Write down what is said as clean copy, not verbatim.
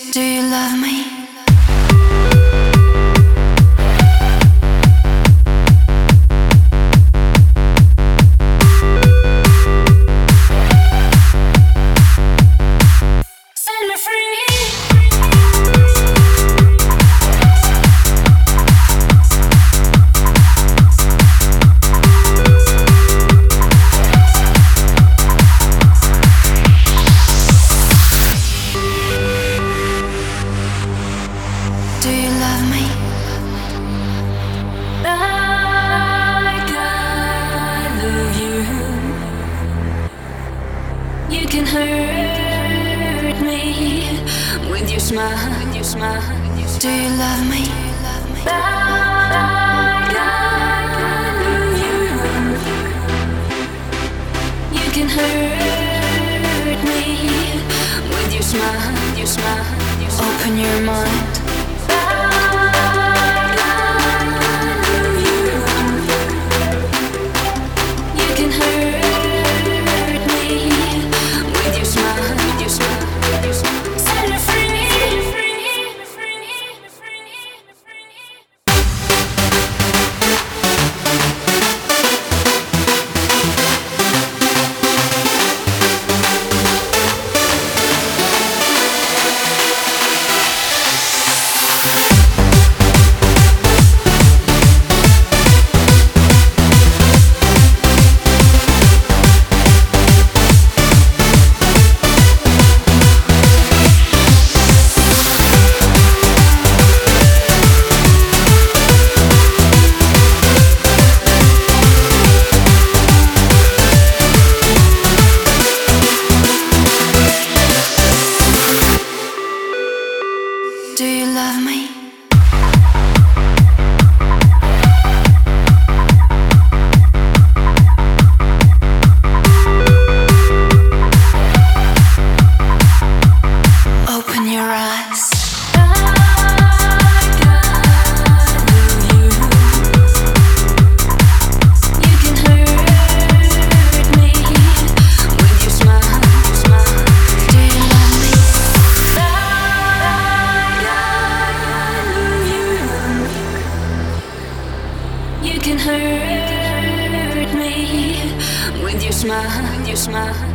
Do you love me? Set me free. Do you love me? Like I love you. You can hurt me with your smile. Do you love me? Like I love you. You can hurt me with your smile. Open your mind. Do you love me? Open your eyes. You can hurt me with your smile.